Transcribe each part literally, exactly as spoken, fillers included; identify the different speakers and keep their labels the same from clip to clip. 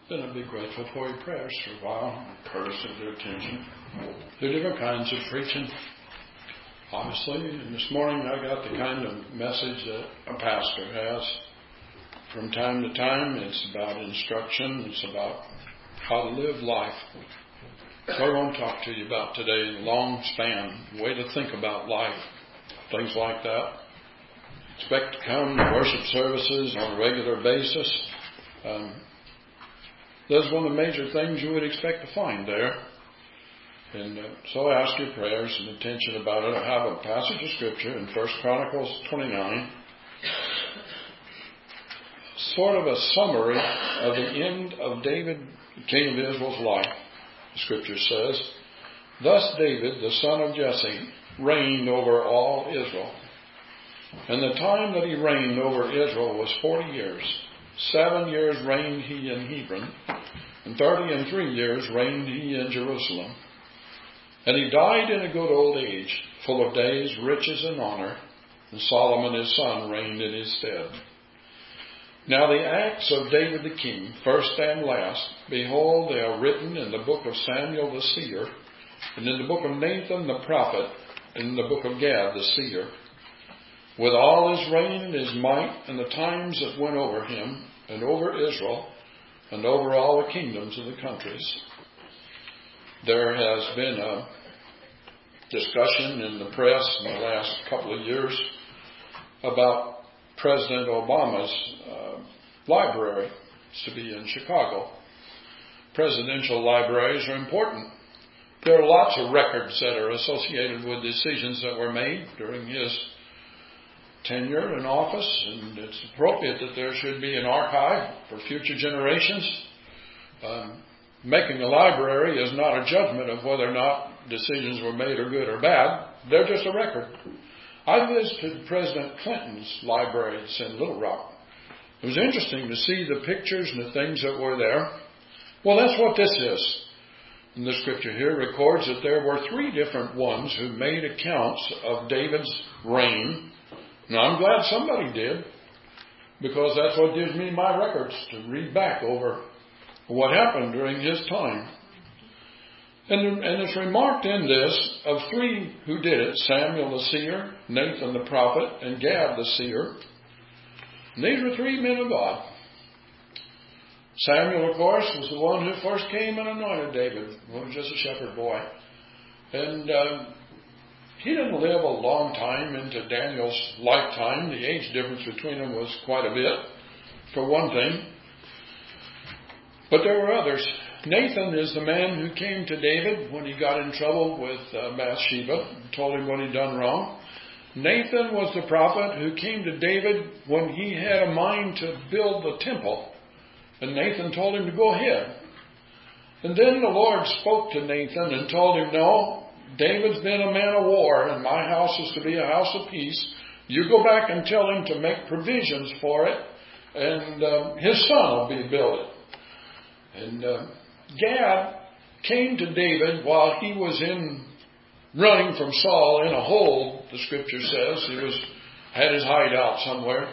Speaker 1: Then I'd be grateful for your prayers for a while, courtesy of their attention. There are different kinds of preaching, obviously. And this morning I got the kind of message that a pastor has. From time to time, it's about instruction. It's about how to live life. So I want to talk to you about today, the long span, way to think about life, things like that. Expect to come to worship services on a regular basis. Um, That's one of the major things you would expect to find there. And uh, so I ask your prayers and attention about it. I have a passage of Scripture in First Chronicles twenty-nine. Sort of a summary of the end of David, king of Israel's life. The Scripture says, "Thus David, the son of Jesse, reigned over all Israel. And the time that he reigned over Israel was forty years. Seven years reigned he in Hebron, and thirty and three years reigned he in Jerusalem. And he died in a good old age, full of days, riches, and honor. And Solomon his son reigned in his stead. Now the acts of David the king, first and last, behold, they are written in the book of Samuel the seer, and in the book of Nathan the prophet, and in the book of Gad the seer, with all his reign and his might, and the times that went over him, and over Israel, and over all the kingdoms of the countries." There has been a discussion in the press in the last couple of years about President Obama's uh, library. It's to be in Chicago. Presidential libraries are important. There are lots of records that are associated with decisions that were made during his tenure in office, and it's appropriate that there should be an archive for future generations. Um, making a library is not a judgment of whether or not decisions were made are good or bad. They're just a record. I visited President Clinton's libraries in Little Rock. It was interesting to see the pictures and the things that were there. Well, that's what this is. And the Scripture here records that there were three different ones who made accounts of David's reign. Now, I'm glad somebody did, because that's what gives me my records, to read back over what happened during his time. And, and it's remarked in this of three who did it: Samuel the seer, Nathan the prophet, and Gad the seer. And these were three men of God. Samuel, of course, was the one who first came and anointed David. He was just a shepherd boy. And uh, he didn't live a long time into Daniel's lifetime. The age difference between them was quite a bit, for one thing. But there were others. Nathan is the man who came to David when he got in trouble with uh, Bathsheba and told him what he'd done wrong. Nathan was the prophet who came to David when he had a mind to build the temple. And Nathan told him to go ahead. And then the Lord spoke to Nathan and told him, "No, David's been a man of war, and my house is to be a house of peace. You go back and tell him to make provisions for it, and uh, his son will be built it." And uh, Gad came to David while he was in running from Saul in a hole, the Scripture says. He was had his hideout somewhere.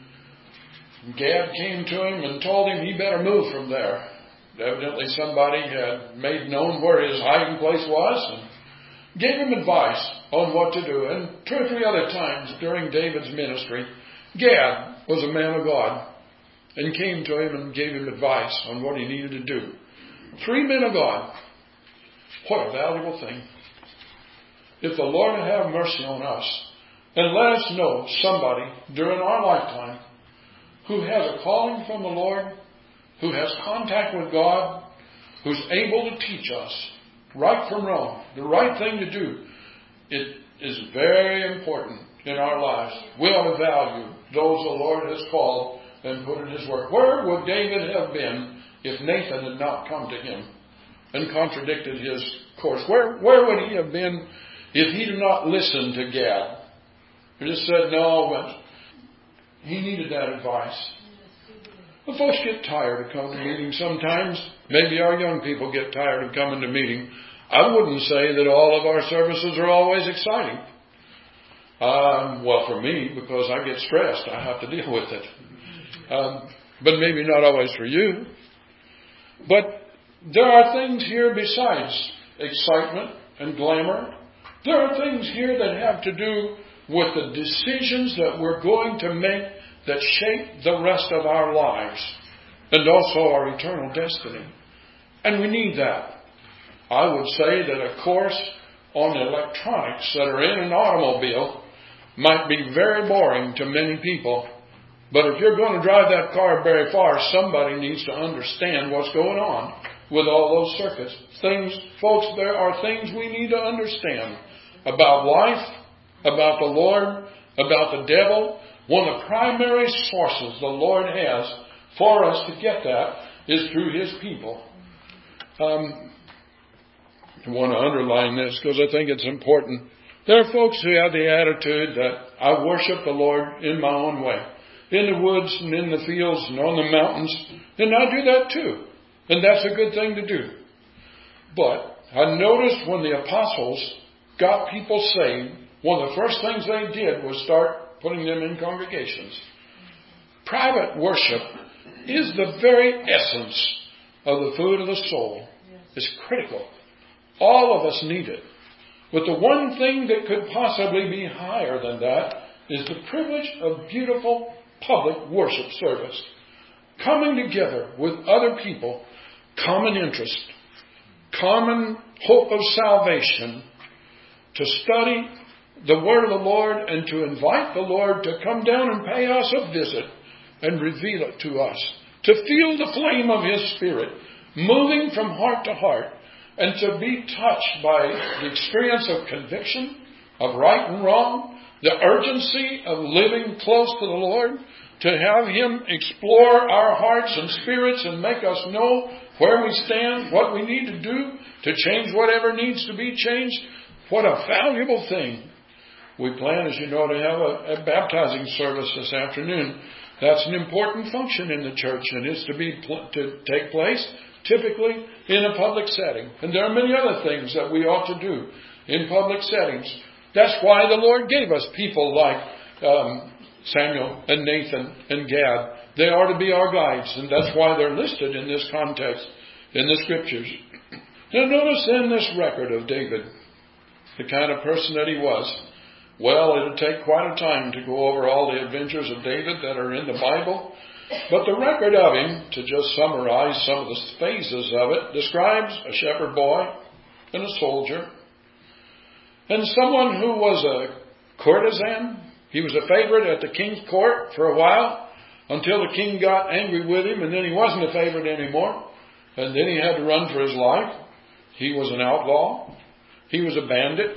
Speaker 1: And Gad came to him and told him he better move from there. Evidently somebody had made known where his hiding place was and gave him advice on what to do. And two or three other times during David's ministry, Gad was a man of God and came to him and gave him advice on what he needed to do. Three men of God. What a valuable thing. If the Lord would have mercy on us and let us know somebody during our lifetime who has a calling from the Lord, who has contact with God, who's able to teach us right from wrong, the right thing to do. It is very important in our lives. We ought to value those the Lord has called and put in His work. Where would David have been if Nathan had not come to him and contradicted his course? Where, where would he have been if he did not listen to Gad? He just said, no, but he needed that advice. The folks get tired of coming to meetings sometimes. Maybe our young people get tired of coming to meeting. I wouldn't say that all of our services are always exciting. Um, well, for me, because I get stressed, I have to deal with it. Um, but maybe not always for you. But there are things here besides excitement and glamour. There are things here that have to do with the decisions that we're going to make that shape the rest of our lives and also our eternal destiny. And we need that. I would say that a course on electronics that are in an automobile might be very boring to many people. But if you're going to drive that car very far, somebody needs to understand what's going on with all those circuits. Things, folks, there are things we need to understand about life, about the Lord, about the devil. One of the primary sources the Lord has for us to get that is through His people. Um, I want to underline this because I think it's important. There are folks who have the attitude that I worship the Lord in my own way, in the woods and in the fields and on the mountains, and I do that too. And that's a good thing to do. But I noticed when the apostles got people saved, one of the first things they did was start putting them in congregations. Private worship is the very essence of the food of the soul. It's critical. All of us need it. But the one thing that could possibly be higher than that is the privilege of beautiful public worship service. Coming together with other people, common interest, common hope of salvation, to study the Word of the Lord and to invite the Lord to come down and pay us a visit and reveal it to us. To feel the flame of His Spirit moving from heart to heart and to be touched by the experience of conviction, of right and wrong, the urgency of living close to the Lord, to have Him explore our hearts and spirits and make us know where we stand, what we need to do to change whatever needs to be changed. What a valuable thing. We plan, as you know, to have a, a baptizing service this afternoon. That's an important function in the church, and is to be to take place typically in a public setting. And there are many other things that we ought to do in public settings. That's why the Lord gave us people like um, Samuel and Nathan and Gad. They are to be our guides, and that's why they're listed in this context in the Scriptures. Now notice in this record of David, the kind of person that he was. Well, it'll take quite a time to go over all the adventures of David that are in the Bible. But the record of him, to just summarize some of the phases of it, describes a shepherd boy and a soldier and someone who was a courtesan. He was a favorite at the king's court for a while until the king got angry with him, and then he wasn't a favorite anymore. And then he had to run for his life. He was an outlaw. He was a bandit.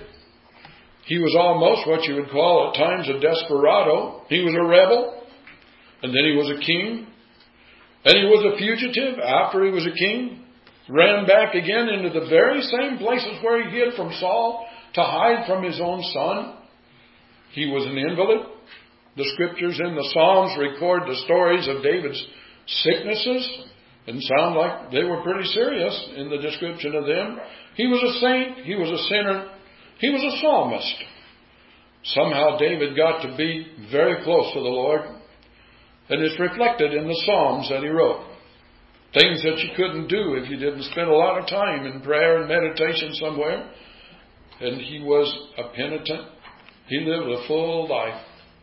Speaker 1: He was almost what you would call at times a desperado. He was a rebel. And then he was a king. And he was a fugitive after he was a king. Ran back again into the very same places where he hid from Saul to hide from his own son. He was an invalid. The Scriptures in the Psalms record the stories of David's sicknesses and sound like they were pretty serious in the description of them. He was a saint. He was a sinner. He was a psalmist. Somehow David got to be very close to the Lord. And it's reflected in the Psalms that he wrote. Things that you couldn't do if you didn't spend a lot of time in prayer and meditation somewhere. And he was a penitent. He lived a full life.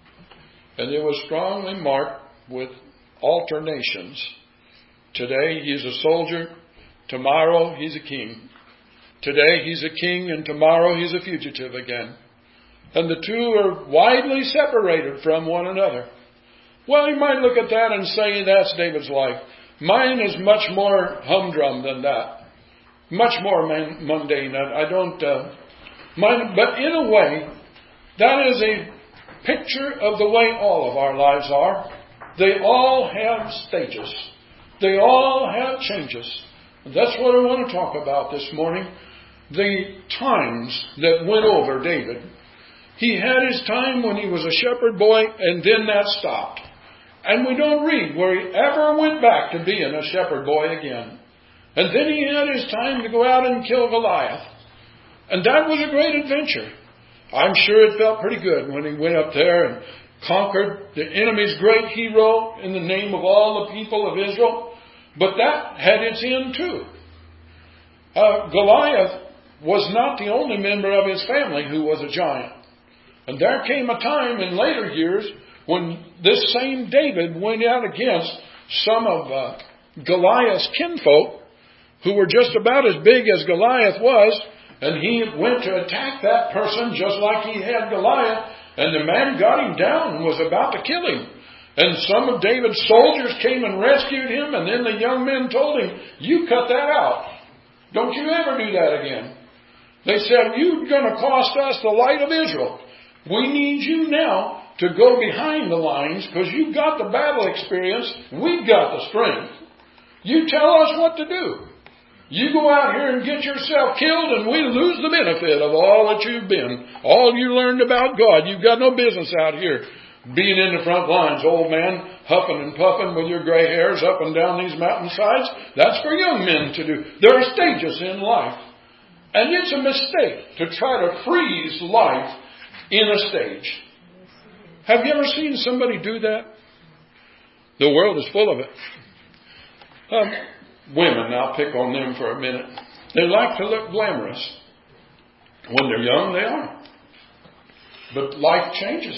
Speaker 1: And it was strongly marked with alternations. Today he's a soldier. Tomorrow he's a king. Today he's a king, and tomorrow he's a fugitive again. And the two are widely separated from one another. Well, you might look at that and say that's David's life. Mine is much more humdrum than that. Much more man- mundane. I, I don't... Uh, mine, but in a way, that is a picture of the way all of our lives are. They all have stages. They all have changes. And that's what I want to talk about this morning. The times that went over David. He had his time when he was a shepherd boy, and then that stopped. And we don't read where he ever went back to being a shepherd boy again. And then he had his time to go out and kill Goliath. And that was a great adventure. I'm sure it felt pretty good when he went up there and conquered the enemy's great hero in the name of all the people of Israel. But that had its end too. Uh, Goliath was not the only member of his family who was a giant. And there came a time in later years when this same David went out against some of uh, Goliath's kinfolk who were just about as big as Goliath was, and he went to attack that person just like he had Goliath, and the man got him down and was about to kill him. And some of David's soldiers came and rescued him, and then the young men told him, "You cut that out. Don't you ever do that again." They said, "You're going to cost us the light of Israel. We need you now to go behind the lines because you've got the battle experience. We've got the strength. You tell us what to do. You go out here and get yourself killed and we lose the benefit of all that you've been. All you learned about God. You've got no business out here being in the front lines, old man, huffing and puffing with your gray hairs up and down these mountainsides. That's for young men to do. There are stages in life. And it's a mistake to try to freeze life in a stage. Have you ever seen somebody do that? The world is full of it. Um, women, I'll pick on them for a minute. They like to look glamorous. When they're young, they are. But life changes.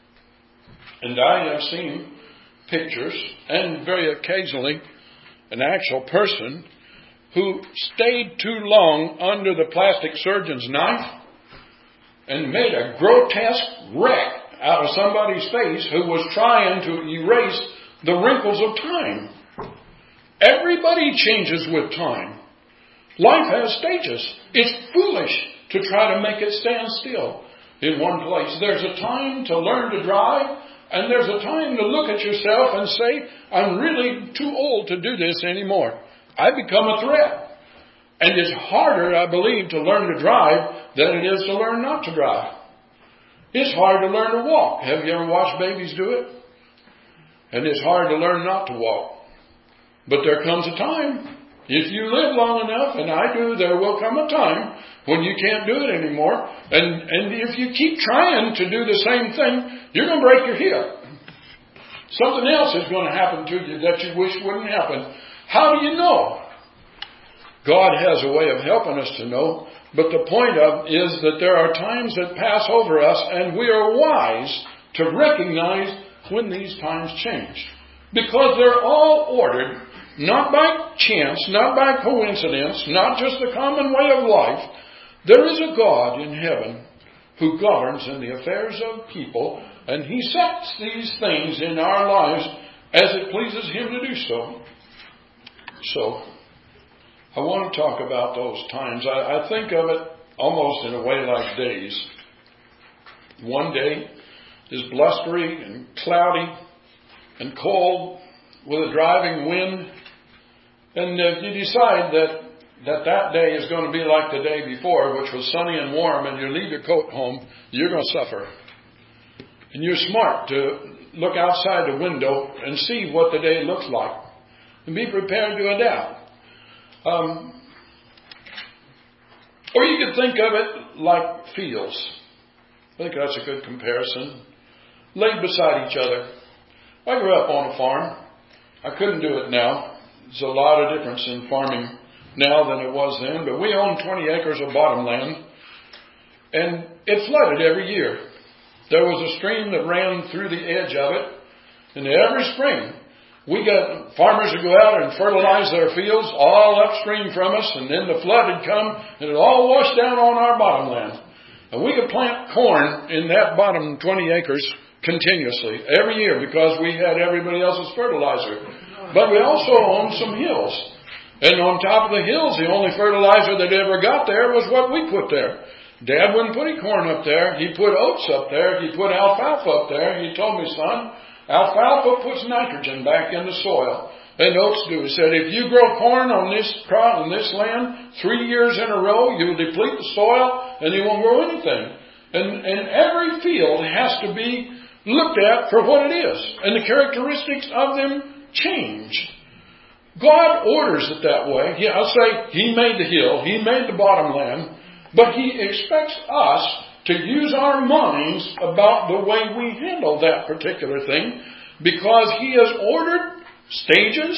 Speaker 1: And I have seen pictures, and very occasionally an actual person who stayed too long under the plastic surgeon's knife and made a grotesque wreck out of somebody's face who was trying to erase the wrinkles of time. Everybody changes with time. Life has stages. It's foolish to try to make it stand still in one place. There's a time to learn to drive, and there's a time to look at yourself and say, "I'm really too old to do this anymore. I become a threat." And it's harder, I believe, to learn to drive than it is to learn not to drive. It's hard to learn to walk. Have you ever watched babies do it? And it's hard to learn not to walk. But there comes a time, if you live long enough, and I do, there will come a time when you can't do it anymore. And, and if you keep trying to do the same thing, you're going to break your hip. Something else is going to happen to you that you wish wouldn't happen. How do you know? God has a way of helping us to know. But the point of is that there are times that pass over us, and we are wise to recognize when these times change. Because they're all ordered, not by chance, not by coincidence, not just the common way of life. There is a God in heaven who governs in the affairs of people, and He sets these things in our lives as it pleases Him to do so. So, I want to talk about those times. I, I think of it almost in a way like days. One day is blustery and cloudy and cold with a driving wind. And if you decide that, that that day is going to be like the day before, which was sunny and warm, and you leave your coat home, you're going to suffer. And you're smart to look outside the window and see what the day looks like and be prepared to adapt. Um, or you could think of it like fields. I think that's a good comparison. Laid beside each other. I grew up on a farm. I couldn't do it now. There's a lot of difference in farming now than it was then. But we owned twenty acres of bottomland. And it flooded every year. There was a stream that ran through the edge of it. And every spring, we got farmers to go out and fertilize their fields all upstream from us, and then the flood had come and it all washed down on our bottomland. And we could plant corn in that bottom twenty acres continuously every year because we had everybody else's fertilizer. But we also owned some hills. And on top of the hills, the only fertilizer that ever got there was what we put there. Dad wouldn't put any corn up there. He put oats up there. He put alfalfa up there. He told me, "Son, alfalfa puts nitrogen back in the soil." And oats do. He said, "If you grow corn on this crop, on this land, three years in a row, you'll deplete the soil and you won't grow anything." And, and every field has to be looked at for what it is. And the characteristics of them change. God orders it that way. Yeah, I'll say He made the hill. He made the bottomland. But He expects us to use our minds about the way we handle that particular thing, because He has ordered stages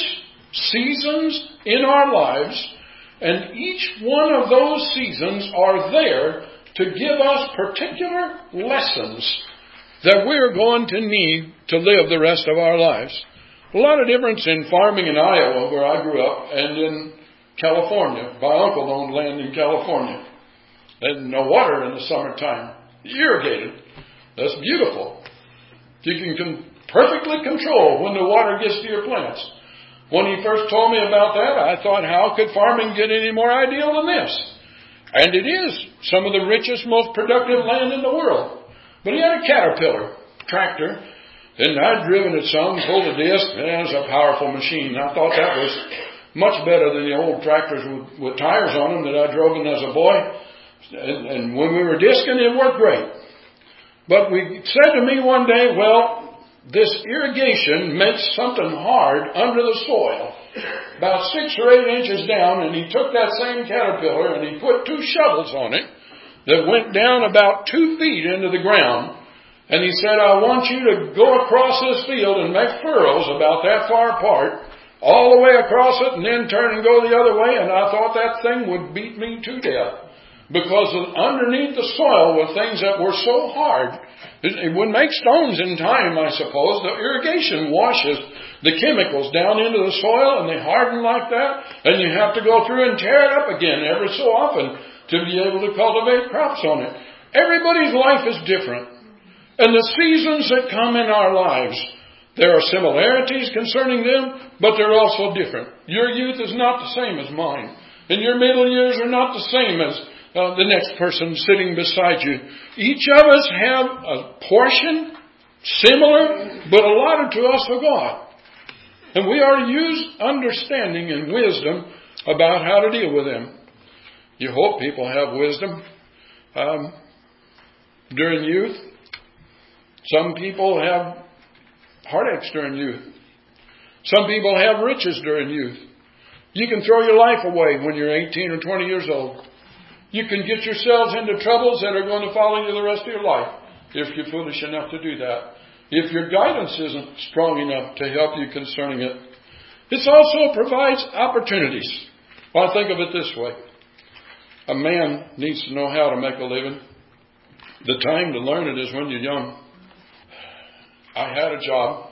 Speaker 1: seasons in our lives, and each one of those seasons are there to give us particular lessons that we're going to need to live the rest of our lives. A lot of difference in farming in Iowa, where I grew up, and in California. My uncle owned land in California. And no water in the summertime. Irrigated. That's beautiful. You can perfectly control when the water gets to your plants. When he first told me about that, I thought, how could farming get any more ideal than this? And it is some of the richest, most productive land in the world. But he had a Caterpillar tractor, and I'd driven it some, pulled a disc, and it was a powerful machine. I thought that was much better than the old tractors with, with tires on them that I drove in as a boy. And, and when we were discing, it worked great. But we said to me one day, well, this irrigation makes something hard under the soil, about six or eight inches down, and he took that same Caterpillar and he put two shovels on it that went down about two feet into the ground. And he said, I want you to go across this field and make furrows about that far apart, all the way across it, and then turn and go the other way. And I thought that thing would beat me to death. Because underneath the soil were things that were so hard. It would make stones in time, I suppose. The irrigation washes the chemicals down into the soil, and they harden like that. And you have to go through and tear it up again every so often to be able to cultivate crops on it. Everybody's life is different. And the seasons that come in our lives, there are similarities concerning them, but they're also different. Your youth is not the same as mine. And your middle years are not the same as uh, the next person sitting beside you. Each of us have a portion, similar, but allotted to us of God. And we are to use understanding and wisdom about how to deal with them. You hope people have wisdom. Um, during youth, some people have heartaches during youth. Some people have riches during youth. You can throw your life away when you're eighteen or twenty years old. You can get yourselves into troubles that are going to follow you the rest of your life if you're foolish enough to do that. If your guidance isn't strong enough to help you concerning it. It also provides opportunities. Well, I think of it this way. A man needs to know how to make a living. The time to learn it is when you're young. I had a job.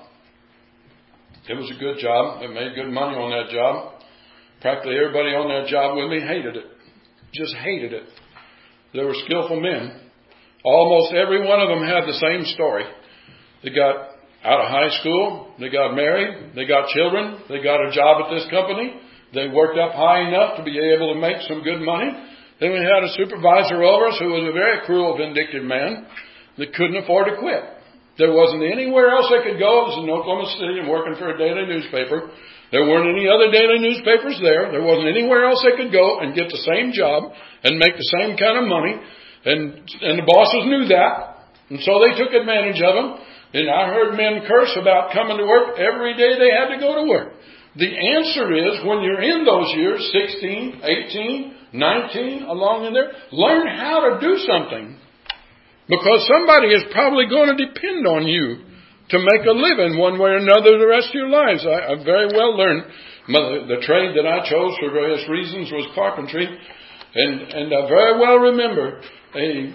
Speaker 1: It was a good job. I made good money on that job. Practically everybody on that job with me hated it. Just hated it. They were skillful men. Almost every one of them had the same story. They got out of high school. They got married. They got children. They got a job at this company. They worked up high enough to be able to make some good money. Then we had a supervisor over us who was a very cruel, vindictive man that couldn't afford to quit. There wasn't anywhere else they could go. It was in Oklahoma City and working for a daily newspaper. There weren't any other daily newspapers there. There wasn't anywhere else they could go and get the same job and make the same kind of money. And and the bosses knew that. And so they took advantage of them. And I heard men curse about coming to work every day they had to go to work. The answer is, when you're in those years, sixteen, eighteen, nineteen, along in there, learn how to do something. Because somebody is probably going to depend on you to make a living one way or another the rest of your lives. I, I very well learned my, the trade that I chose for various reasons was carpentry. And, and I very well remember a,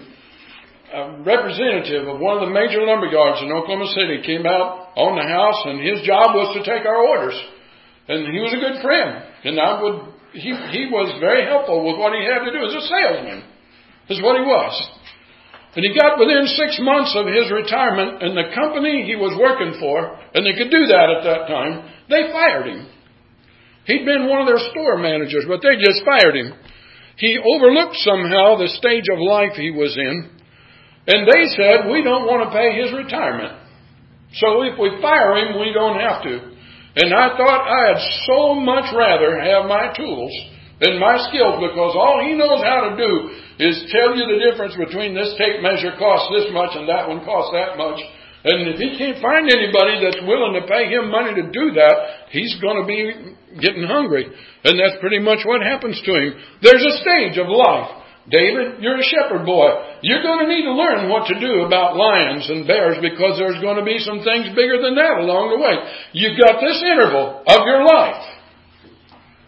Speaker 1: a representative of one of the major lumber yards in Oklahoma City came out on the house, and his job was to take our orders. And he was a good friend. And I would, he, he was very helpful with what he had to do as a salesman. Is what he was. And he got within six months of his retirement, and the company he was working for, and they could do that at that time, they fired him. He'd been one of their store managers, but they just fired him. He overlooked somehow the stage of life he was in, and they said, we don't want to pay his retirement. So if we fire him, we don't have to. And I thought I'd so much rather have my tools than my skills, because all he knows how to do is tell you the difference between this tape measure costs this much and that one costs that much. And if he can't find anybody that's willing to pay him money to do that, he's going to be getting hungry. And that's pretty much what happens to him. There's a stage of life. David, you're a shepherd boy. You're going to need to learn what to do about lions and bears, because there's going to be some things bigger than that along the way. You've got this interval of your life.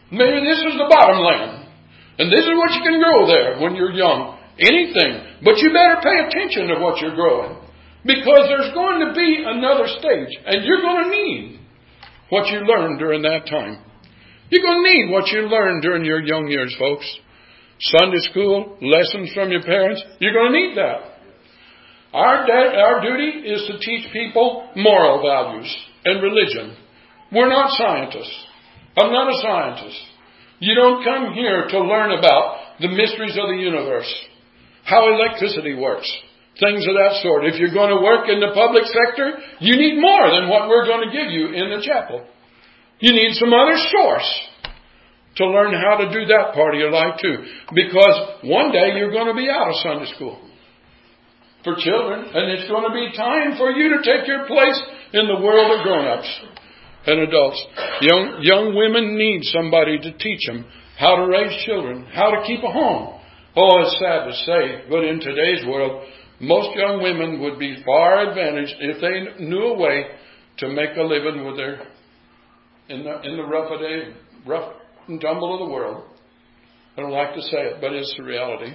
Speaker 1: Maybe this is the bottom land. And this is what you can grow there when you're young. Anything. But you better pay attention to what you're growing. Because there's going to be another stage. And you're going to need what you learned during that time. You're going to need what you learned during your young years, folks. Sunday school, lessons from your parents. You're going to need that. Our, da- our duty is to teach people moral values and religion. We're not scientists. I'm not a scientist. You don't come here to learn about the mysteries of the universe, how electricity works, things of that sort. If you're going to work in the public sector, you need more than what we're going to give you in the chapel. You need some other source to learn how to do that part of your life too. Because one day you're going to be out of Sunday school for children, and it's going to be time for you to take your place in the world of grown-ups and adults. Young, young women need somebody to teach them how to raise children, how to keep a home. Oh, it's sad to say, but in today's world, most young women would be far advantaged if they knew a way to make a living with their in the in the rough a day, rough and tumble of the world. I don't like to say it, but it's the reality.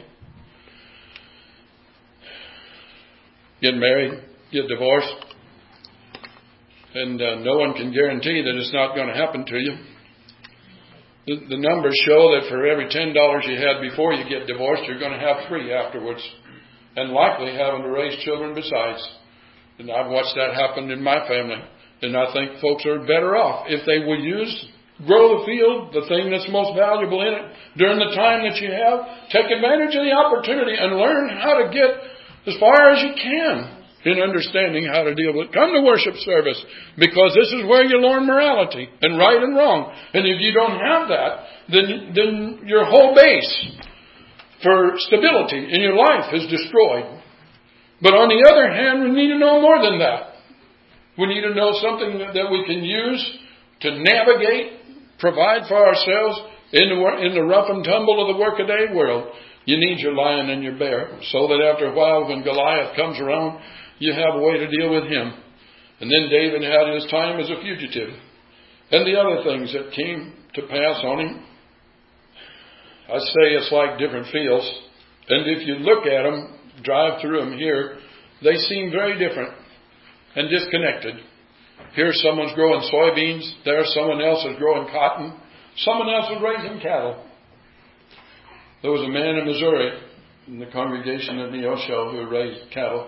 Speaker 1: Get married, get divorced, and uh, no one can guarantee that it's not going to happen to you. The, the numbers show that for every ten dollars you had before you get divorced, you're going to have three afterwards, and likely having to raise children besides. And I've watched that happen in my family. And I think folks are better off if they will use, grow the field, the thing that's most valuable in it, during the time that you have. Take advantage of the opportunity and learn how to get as far as you can in understanding how to deal with it. Come to worship service, because this is where you learn morality and right and wrong. And if you don't have that, then, then your whole base for stability in your life is destroyed. But on the other hand, we need to know more than that. We need to know something that we can use to navigate, provide for ourselves in the, in the rough and tumble of the workaday world. You need your lion and your bear, so that after a while, when Goliath comes around, you have a way to deal with him. And then David had his time as a fugitive. And the other things that came to pass on him, I say it's like different fields. And if you look at them, drive through them here, they seem very different and disconnected. Here someone's growing soybeans. There someone else is growing cotton. Someone else is raising cattle. There was a man in Missouri in the congregation at Neosho who raised cattle.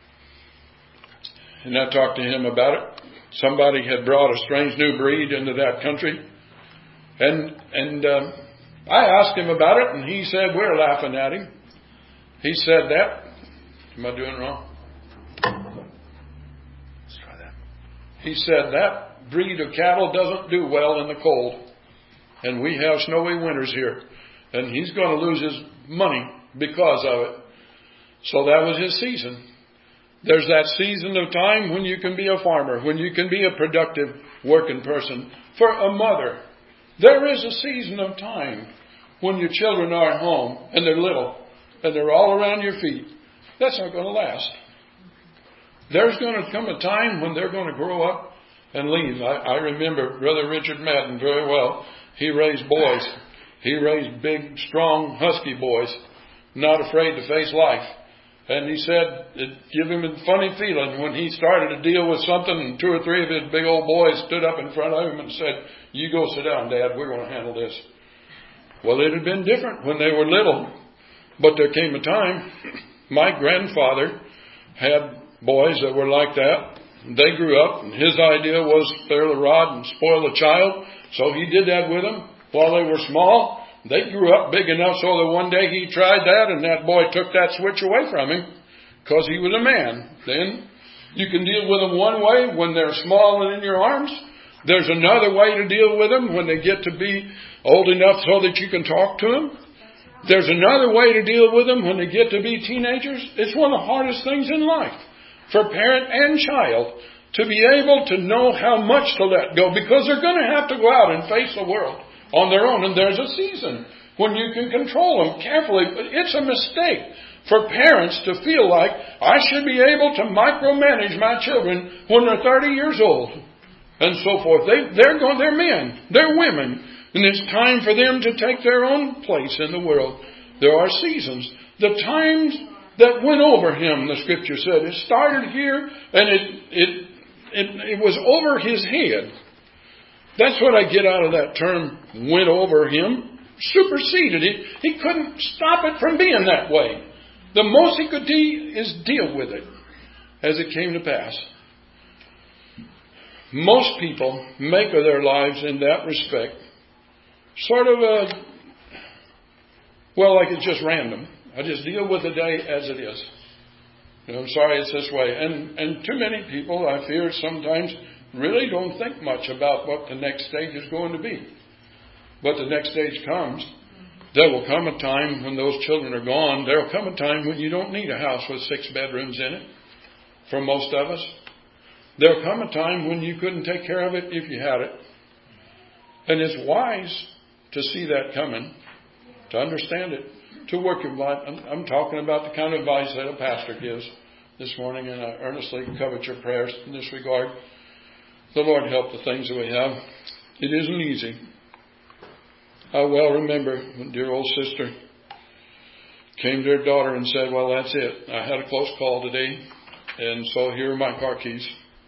Speaker 1: And I talked to him about it. Somebody had brought a strange new breed into that country. And and um, I asked him about it, and he said, we're laughing at him. He said that. Am I doing wrong? Let's try that. He said that breed of cattle doesn't do well in the cold. And we have snowy winters here. And he's going to lose his money because of it. So that was his season. There's that season of time when you can be a farmer, when you can be a productive working person. For a mother, there is a season of time when your children are at home and they're little and they're all around your feet. That's not going to last. There's going to come a time when they're going to grow up and leave. I, I remember Brother Richard Madden very well. He raised boys. He raised big, strong, husky boys, not afraid to face life. And he said it gave him a funny feeling when he started to deal with something and two or three of his big old boys stood up in front of him and said, you go sit down, Dad, we're going to handle this. Well, it had been different when they were little. But there came a time, my grandfather had boys that were like that. They grew up, and his idea was spare the rod and spoil the child. So he did that with them while they were small. They grew up big enough so that one day he tried that, and that boy took that switch away from him because he was a man. Then you can deal with them one way when they're small and in your arms. There's another way to deal with them when they get to be old enough so that you can talk to them. There's another way to deal with them when they get to be teenagers. It's one of the hardest things in life for parent and child to be able to know how much to let go, because they're going to have to go out and face the world on their own. And there's a season when you can control them carefully. It's a mistake for parents to feel like I should be able to micromanage my children when they're thirty years old and so forth. They, they're going, they're men, they're women. And it's time for them to take their own place in the world. There are seasons. The times that went over him, the Scripture said, it started here and it, it, it, it was over his head. That's what I get out of that term, went over him. Superseded it. He couldn't stop it from being that way. The most he could do is deal with it as it came to pass. Most people make of their lives in that respect sort of a, well, like it's just random. I just deal with the day as it is. You know, I'm sorry it's this way. And, and too many people, I fear, sometimes really don't think much about what the next stage is going to be. But the next stage comes. There will come a time when those children are gone. There will come a time when you don't need a house with six bedrooms in it. For most of us. There will come a time when you couldn't take care of it if you had it. And it's wise to see that coming. To understand it. To work your life. I'm talking about the kind of advice that a pastor gives this morning. And I earnestly covet your prayers in this regard. The Lord help the things that we have. It isn't easy. I well remember when dear old sister came to her daughter and said, well, that's it. I had a close call today, and so here are my car keys.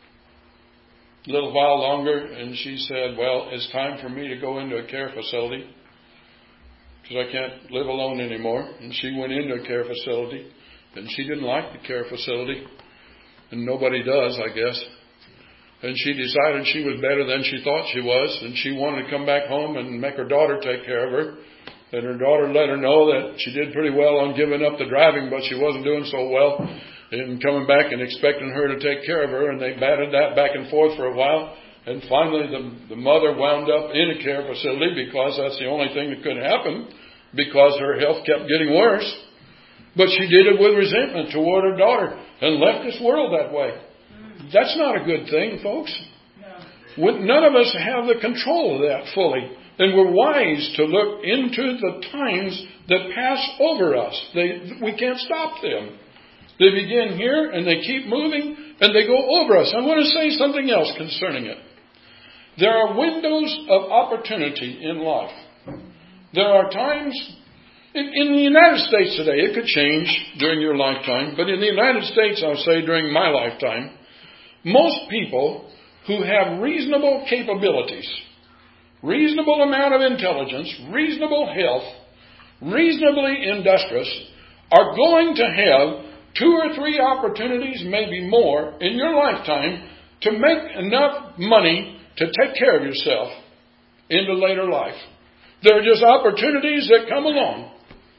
Speaker 1: A little while longer, and she said, well, it's time for me to go into a care facility because I can't live alone anymore. And she went into a care facility, and she didn't like the care facility, and nobody does, I guess. And she decided she was better than she thought she was. And she wanted to come back home and make her daughter take care of her. And her daughter let her know that she did pretty well on giving up the driving, but she wasn't doing so well in coming back and expecting her to take care of her. And they batted that back and forth for a while. And finally the, the mother wound up in a care facility because that's the only thing that could happen because her health kept getting worse. But she did it with resentment toward her daughter and left this world that way. That's not a good thing, folks. No. None of us have the control of that fully. And we're wise to look into the times that pass over us. They, we can't stop them. They begin here and they keep moving and they go over us. I want to say something else concerning it. There are windows of opportunity in life. There are times, in, in the United States today, it could change during your lifetime, but in the United States, I'll say during my lifetime, most people who have reasonable capabilities, reasonable amount of intelligence, reasonable health, reasonably industrious, are going to have two or three opportunities, maybe more, in your lifetime to make enough money to take care of yourself into later life. There are just opportunities that come along.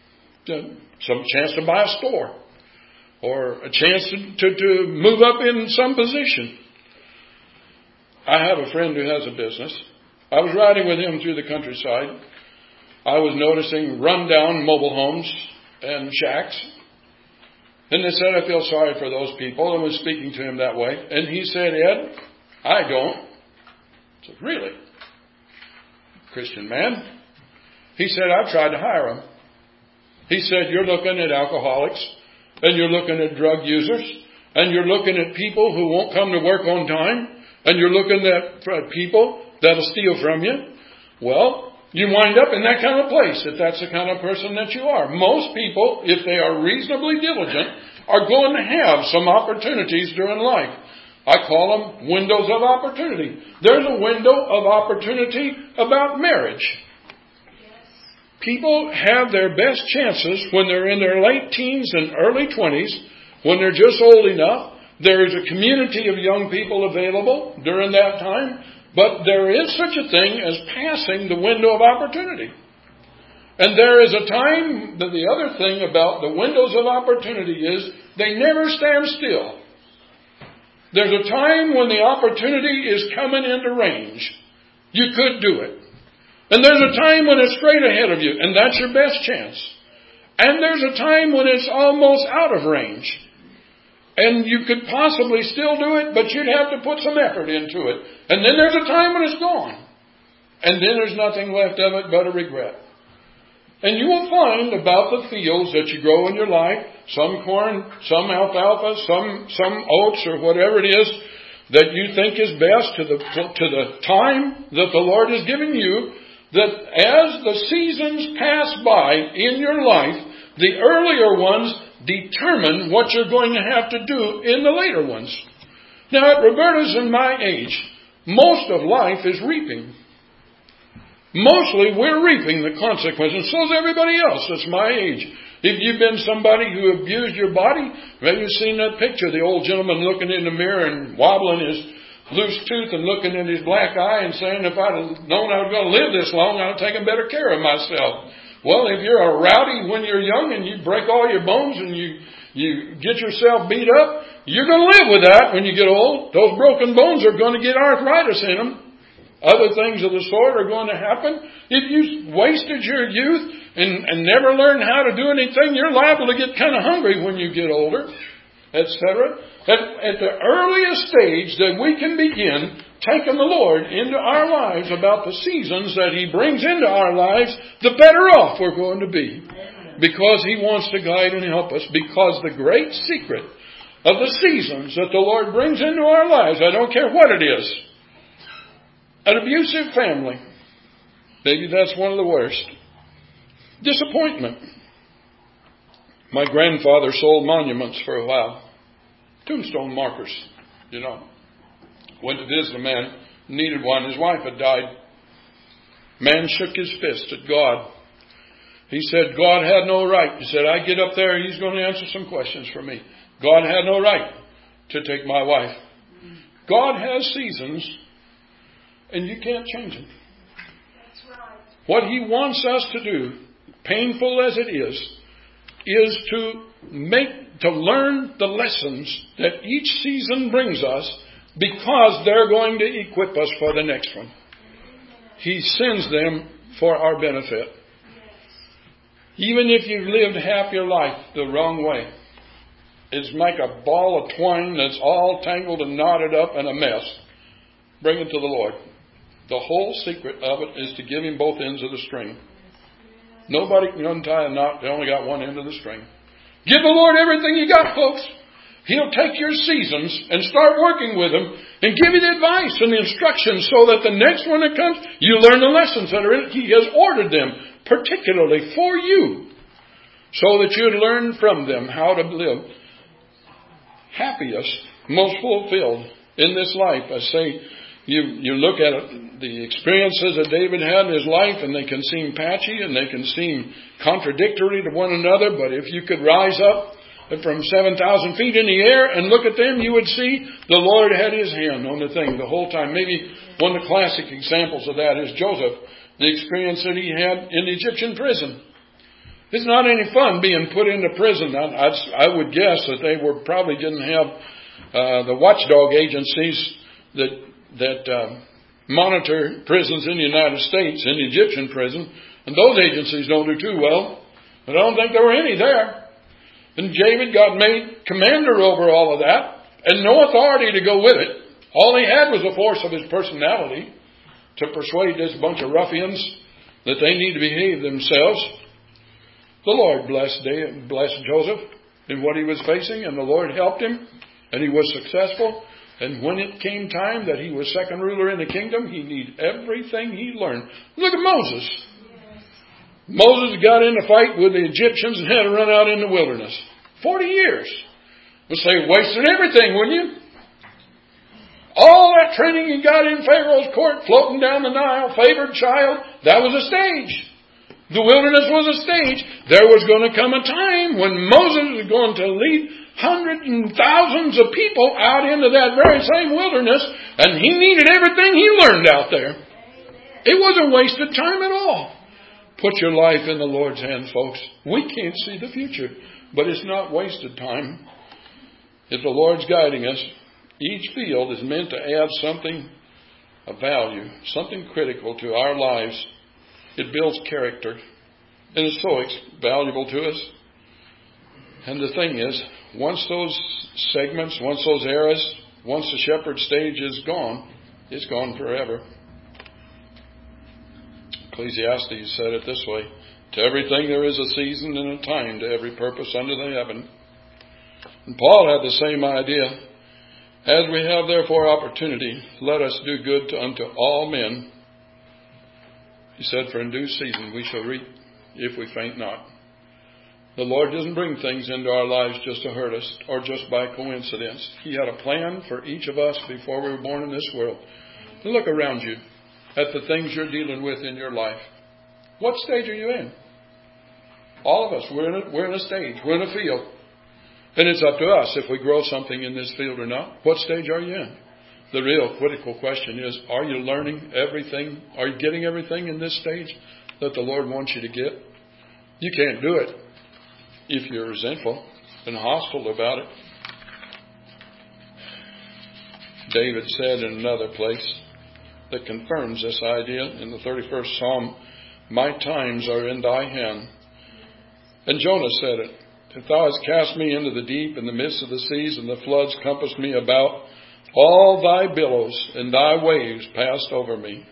Speaker 1: Some chance to buy a store. Or a chance to, to, to move up in some position. I have a friend who has a business. I was riding with him through the countryside. I was noticing rundown mobile homes and shacks. And they said, I feel sorry for those people. I was speaking to him that way. And he said, Ed, I don't. I said, really? Christian man. He said, I've tried to hire them. He said, you're looking at alcoholics. And you're looking at drug users. And you're looking at people who won't come to work on time. And you're looking at people that'll steal from you. Well, you wind up in that kind of place if that's the kind of person that you are. Most people, if they are reasonably diligent, are going to have some opportunities during life. I call them windows of opportunity. There's a window of opportunity about marriage. People have their best chances when they're in their late teens and early twenties, when they're just old enough. There is a community of young people available during that time, but there is such a thing as passing the window of opportunity. And there is a time, that the other thing about the windows of opportunity is they never stand still. There's a time when the opportunity is coming into range. You could do it. And there's a time when it's straight ahead of you, and that's your best chance. And there's a time when it's almost out of range. And you could possibly still do it, but you'd have to put some effort into it. And then there's a time when it's gone. And then there's nothing left of it but a regret. And you will find about the fields that you grow in your life, some corn, some alfalfa, some, some oats or whatever it is, that you think is best to the, to the time that the Lord has given you. that as the seasons pass by in your life, the earlier ones determine what you're going to have to do in the later ones. Now, at Roberta's and my age, most of life is reaping. Mostly we're reaping the consequences. So is everybody else that's my age. If you've been somebody who abused your body, maybe you've seen that picture, the old gentleman looking in the mirror and wobbling his loose tooth and looking in his black eye and saying, if I'd have known I was going to live this long, I'd have taken better care of myself. Well, if you're a rowdy when you're young and you break all your bones and you, you get yourself beat up, you're going to live with that when you get old. Those broken bones are going to get arthritis in them. Other things of the sort are going to happen. If you wasted your youth and, and never learned how to do anything, you're liable to get kind of hungry when you get older, et cetera. At, at the earliest stage that we can begin taking the Lord into our lives about the seasons that He brings into our lives, the better off we're going to be. Because He wants to guide and help us. Because the great secret of the seasons that the Lord brings into our lives, I don't care what it is, an abusive family, maybe that's one of the worst. Disappointment. My grandfather sold monuments for a while. Tombstone markers, you know. Went to visit a man, needed one. His wife had died. Man shook his fist at God. He said, God had no right. He said, I get up there, He's going to answer some questions for me. God had no right to take my wife. God has seasons, and you can't change them. That's right. What He wants us to do, painful as it is, is to make, to learn the lessons that each season brings us, because they're going to equip us for the next one. He sends them for our benefit. Even if you've lived half your life the wrong way, it's like a ball of twine that's all tangled and knotted up and a mess. Bring it to the Lord. The whole secret of it is to give Him both ends of the string. Nobody can untie a knot. They only got one end of the string. Give the Lord everything you got, folks. He'll take your seasons and start working with them and give you the advice and the instructions so that the next one that comes, you learn the lessons that are in it. He has ordered them particularly for you so that you'd learn from them how to live happiest, most fulfilled in this life. I say, you, you look at it, the experiences that David had in his life, and they can seem patchy and they can seem contradictory to one another, but if you could rise up from seven thousand feet in the air and look at them, you would see the Lord had His hand on the thing the whole time. Maybe one of the classic examples of that is Joseph, the experience that he had in the Egyptian prison. It's not any fun being put into prison. I, I, I would guess that they were probably didn't have uh, the watchdog agencies that that uh, monitor prisons in the United States, in the Egyptian prison, and those agencies don't do too well. But I don't think there were any there. And David got made commander over all of that, and no authority to go with it. All he had was the force of his personality to persuade this bunch of ruffians that they need to behave themselves. The Lord blessed, David, blessed Joseph in what he was facing, and the Lord helped him, and he was successful. And when it came time that he was second ruler in the kingdom, he needed everything he learned. Look at Moses. Moses got in a fight with the Egyptians and had to run out in the wilderness. Forty years. We'll say, wasted everything, wouldn't you? All that training he got in Pharaoh's court, floating down the Nile, favored child, that was a stage. The wilderness was a stage. There was going to come a time when Moses was going to lead hundreds and thousands of people out into that very same wilderness, and he needed everything he learned out there. It wasn't wasted time at all. Put your life in the Lord's hands, folks. We can't see the future, but it's not wasted time. If the Lord's guiding us, each field is meant to add something of value, something critical to our lives. It builds character, and it's so valuable to us. And the thing is, once those segments, once those eras, once the shepherd stage is gone, it's gone forever. Ecclesiastes said it this way: to everything there is a season and a time to every purpose under the heaven. And Paul had the same idea. As we have therefore opportunity, let us do good to, unto all men. He said, for in due season we shall reap if we faint not. The Lord doesn't bring things into our lives just to hurt us or just by coincidence. He had a plan for each of us before we were born in this world. Look around you at the things you're dealing with in your life. What stage are you in? All of us, we're in a, we're in a stage. We're in a field. And it's up to us if we grow something in this field or not. What stage are you in? The real critical question is, are you learning everything? Are you getting everything in this stage that the Lord wants you to get? You can't do it if you're resentful and hostile about it. David said in another place that confirms this idea in the thirty-first Psalm, my times are in thy hand. And Jonah said it, if thou hast cast me into the deep in the midst of the seas and the floods compassed me about, all thy billows and thy waves passed over me.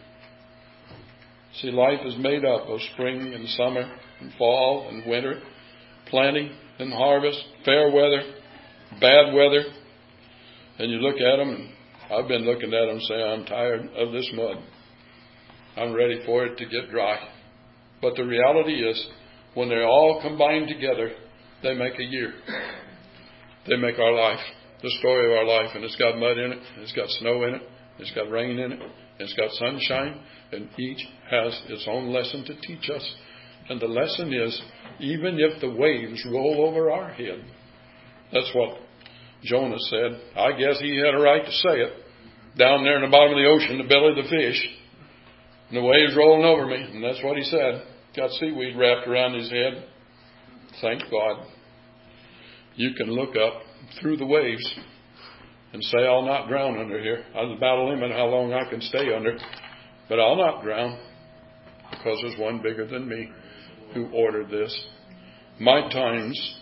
Speaker 1: See, life is made up of spring and summer and fall and winter, planting and harvest, fair weather, bad weather. And you look at them, and I've been looking at them and saying, I'm tired of this mud. I'm ready for it to get dry. But the reality is, when they all combine together, they make a year. They make our life, the story of our life. And it's got mud in it, it's got snow in it, it's got rain in it, it's got sunshine, and each has its own lesson to teach us. And the lesson is, even if the waves roll over our head, that's what Jonah said. I guess he had a right to say it. Down there in the bottom of the ocean, the belly of the fish, and the waves rolling over me. And that's what he said. Got seaweed wrapped around his head. Thank God. You can look up through the waves and say, I'll not drown under here. I'll about a limit how long I can stay under. But I'll not drown because there's one bigger than me who ordered this. My times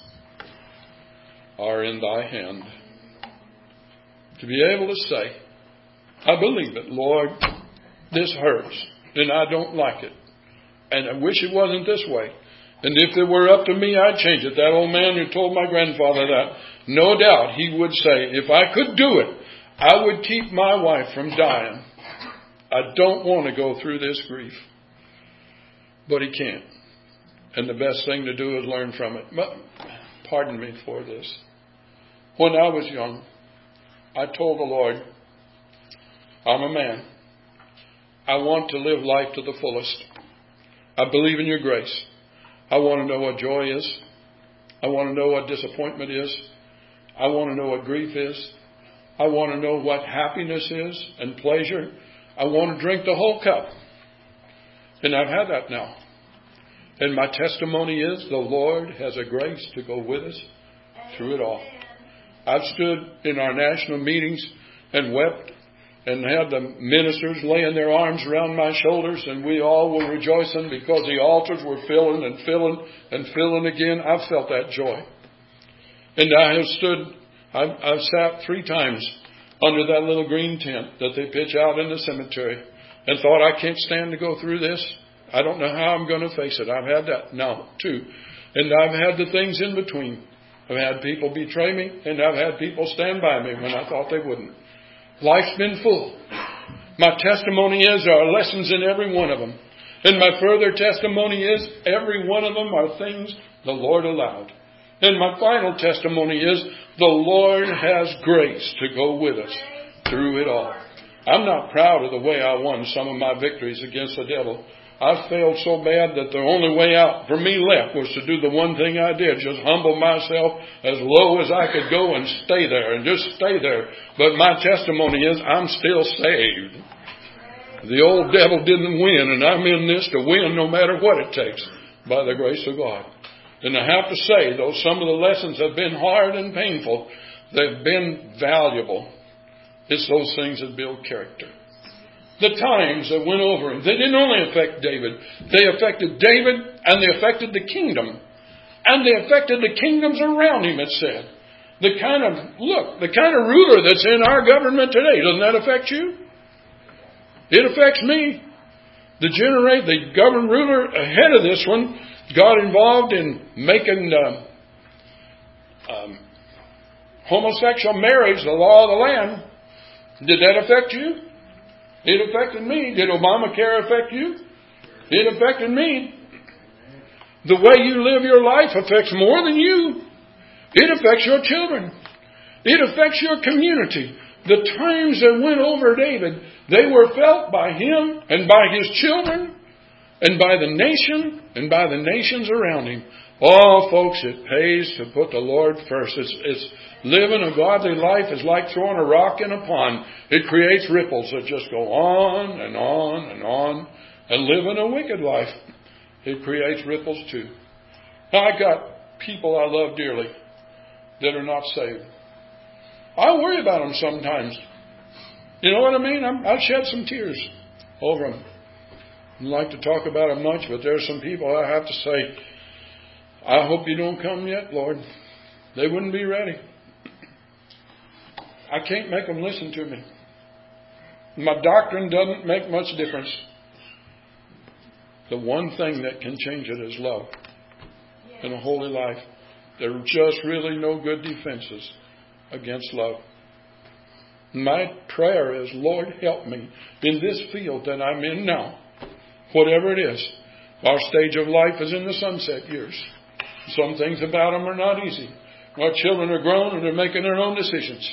Speaker 1: are in thy hand. To be able to say, I believe it, Lord, this hurts, and I don't like it. And I wish it wasn't this way. And if it were up to me, I'd change it. That old man who told my grandfather that, no doubt he would say, if I could do it, I would keep my wife from dying. I don't want to go through this grief. But he can't. And the best thing to do is learn from it. But, pardon me for this. When I was young, I told the Lord, I'm a man. I want to live life to the fullest. I believe in your grace. I want to know what joy is. I want to know what disappointment is. I want to know what grief is. I want to know what happiness is and pleasure. I want to drink the whole cup. And I've had that now. And my testimony is the Lord has a grace to go with us through it all. I've stood in our national meetings and wept and had the ministers laying their arms around my shoulders, and we all were rejoicing because the altars were filling and filling and filling again. I've felt that joy. And I have stood, I've, I've sat three times under that little green tent that they pitch out in the cemetery and thought, I can't stand to go through this. I don't know how I'm going to face it. I've had that now, too. And I've had the things in between. I've had people betray me, and I've had people stand by me when I thought they wouldn't. Life's been full. My testimony is there are lessons in every one of them. And my further testimony is every one of them are things the Lord allowed. And my final testimony is the Lord has grace to go with us through it all. I'm not proud of the way I won some of my victories against the devil. I failed so bad that the only way out for me left was to do the one thing I did, just humble myself as low as I could go and stay there and just stay there. But my testimony is I'm still saved. The old devil didn't win, and I'm in this to win no matter what it takes by the grace of God. And I have to say, though some of the lessons have been hard and painful, they've been valuable. It's those things that build character. The times that went over him, they didn't only affect David. They affected David and they affected the kingdom. And they affected the kingdoms around him, it said. The kind of, look, the kind of ruler that's in our government today, doesn't that affect you? It affects me. The generate, the government ruler ahead of this one got involved in making uh, um, homosexual marriage the law of the land. Did that affect you? It affected me. Did Obamacare affect you? It affected me. The way you live your life affects more than you. It affects your children. It affects your community. The times that went over David, they were felt by him and by his children and by the nation and by the nations around him. Oh, folks, it pays to put the Lord first. It's, it's living a godly life is like throwing a rock in a pond. It creates ripples that just go on and on and on. And living a wicked life, it creates ripples too. Now, I got people I love dearly that are not saved. I worry about them sometimes. You know what I mean? I'm, I shed some tears over them. I don't like to talk about them much, but there are some people I have to say, I hope you don't come yet, Lord. They wouldn't be ready. I can't make them listen to me. My doctrine doesn't make much difference. The one thing that can change it is love and a holy life. There are just really no good defenses against love. My prayer is, Lord, help me in this field that I'm in now, whatever it is. Our stage of life is in the sunset years. Some things about them are not easy. Our children are grown and they're making their own decisions.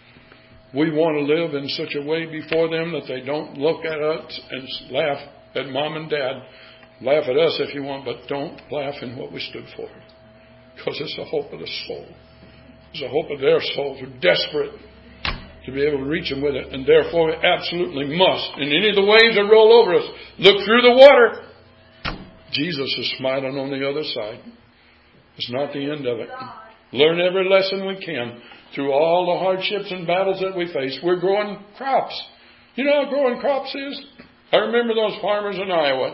Speaker 1: We want to live in such a way before them that they don't look at us and laugh at mom and dad. Laugh at us if you want, but don't laugh in what we stood for. Because it's the hope of the soul. It's the hope of their souls. We're desperate to be able to reach them with it. And therefore we absolutely must, in any of the waves that roll over us, look through the water. Jesus is smiling on the other side. It's not the end of it. Learn every lesson we can through all the hardships and battles that we face. We're growing crops. You know how growing crops is? I remember those farmers in Iowa.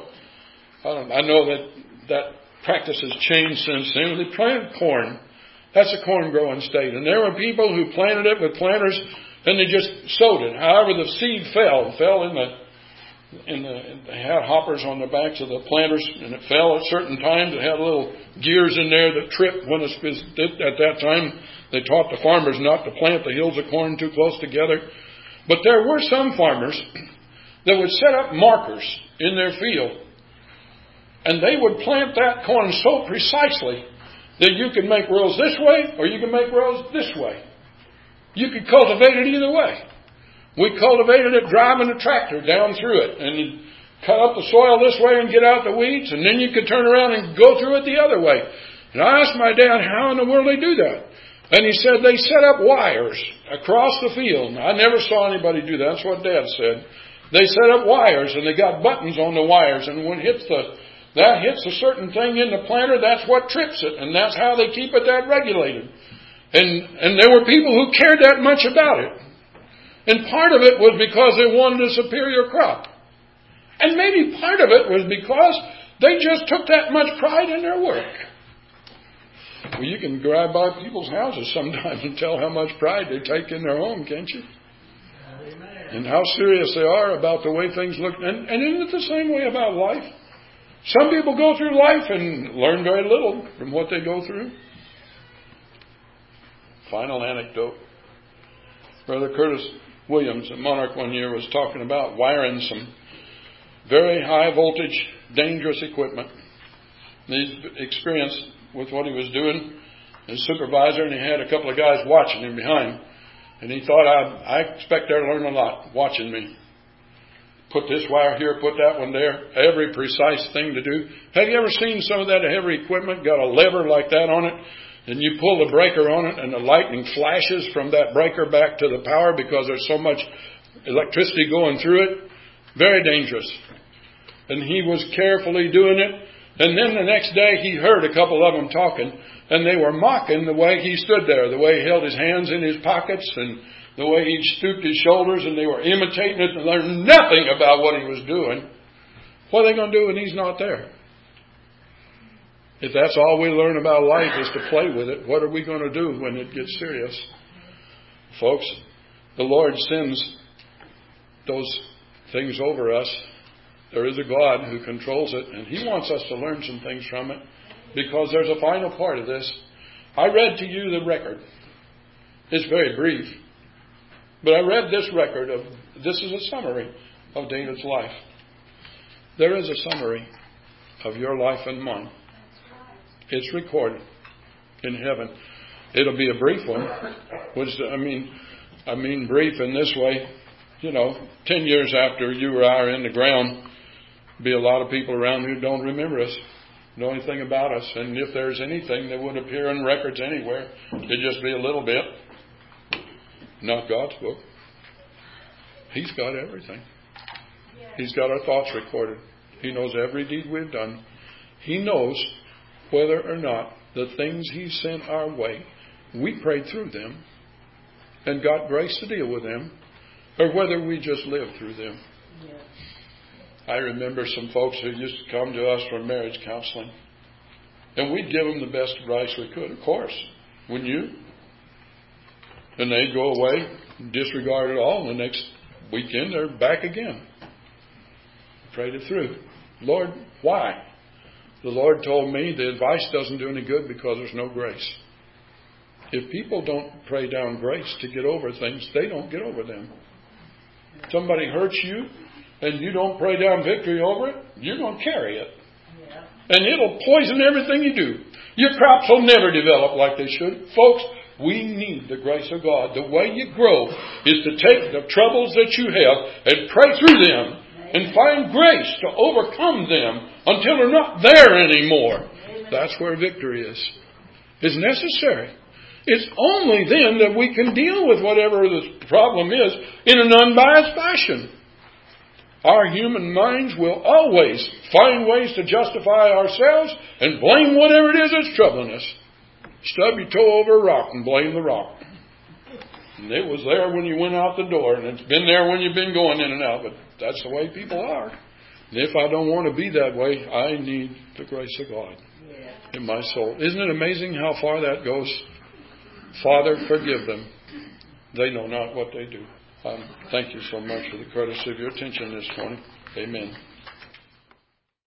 Speaker 1: I know that that practice has changed since then. They planted corn. That's a corn growing state. And there were people who planted it with planters and they just sowed it. However, the seed fell. It fell in the, in the, they had hoppers on the backs of the planters and it fell at certain times. It had little gears in there that tripped when it was, at that time. They taught the farmers not to plant the hills of corn too close together. But there were some farmers that would set up markers in their field. And they would plant that corn so precisely that you could make rows this way or you could make rows this way. You could cultivate it either way. We cultivated it driving a tractor down through it. And you'd cut up the soil this way and get out the weeds. And then you could turn around and go through it the other way. And I asked my dad how in the world they do that. And he said they set up wires across the field. Now, I never saw anybody do that. That's what Dad said. They set up wires and they got buttons on the wires. And when it hits the That hits a certain thing in the planter, that's what trips it. And that's how they keep it that regulated. And and there were people who cared that much about it. And part of it was because they wanted a superior crop. And maybe part of it was because they just took that much pride in their work. Well, you can drive by people's houses sometimes and tell how much pride they take in their home, can't you? Amen. And how serious they are about the way things look. And, and isn't it the same way about life? Some people go through life and learn very little from what they go through. Final anecdote. Brother Curtis Williams at Monarch one year was talking about wiring some very high voltage, dangerous equipment. He's experienced with what he was doing as supervisor, and he had a couple of guys watching him behind. And he thought, I, I expect they're learning a lot watching me. Put this wire here, put that one there. Every precise thing to do. Have you ever seen some of that heavy equipment? Got a lever like that on it. And you pull the breaker on it and the lightning flashes from that breaker back to the power because there's so much electricity going through it. Very dangerous. And he was carefully doing it. And then the next day he heard a couple of them talking. And they were mocking the way he stood there. The way he held his hands in his pockets and the way he stooped his shoulders, and they were imitating it and learned nothing about what he was doing. What are they going to do when he's not there? If that's all we learn about life is to play with it, what are we going to do when it gets serious? Folks, the Lord sends those things over us. There is a God who controls it, and He wants us to learn some things from it because there's a final part of this. I read to you the record. It's very brief. But I read this record of, this is a summary of David's life. There is a summary of your life and mine. It's recorded in heaven. It'll be a brief one. Which, I mean, I mean brief in this way. You know, ten years after you or I are in the ground, be a lot of people around who don't remember us, know anything about us. And if there's anything that would appear in records anywhere, it'd just be a little bit. Not God's book. He's got everything. He's got our thoughts recorded. He knows every deed we've done. He knows whether or not the things He sent our way, we prayed through them and got grace to deal with them, or whether we just lived through them. Yeah. I remember some folks who used to come to us for marriage counseling, and we'd give them the best advice we could, of course. Wouldn't you? And they'd go away, disregard it all, and the next weekend they're back again. Prayed it through. Lord, why? The Lord told me the advice doesn't do any good because there's no grace. If people don't pray down grace to get over things, they don't get over them. Somebody hurts you and you don't pray down victory over it, you're going to carry it. Yeah. And it'll poison everything you do. Your crops will never develop like they should. Folks, we need the grace of God. The way you grow is to take the troubles that you have and pray through them and find grace to overcome them until they're not there anymore. That's where victory is. It's necessary. It's only then that we can deal with whatever the problem is in an unbiased fashion. Our human minds will always find ways to justify ourselves and blame whatever it is that's troubling us. Stub your toe over a rock and blame the rock. And it was there when you went out the door, and it's been there when you've been going in and out, but that's the way people are. And if I don't want to be that way, I need the grace of God in my soul. Isn't it amazing how far that goes? Father, forgive them. They know not what they do. Um, thank you so much for the courtesy of your attention this morning. Amen.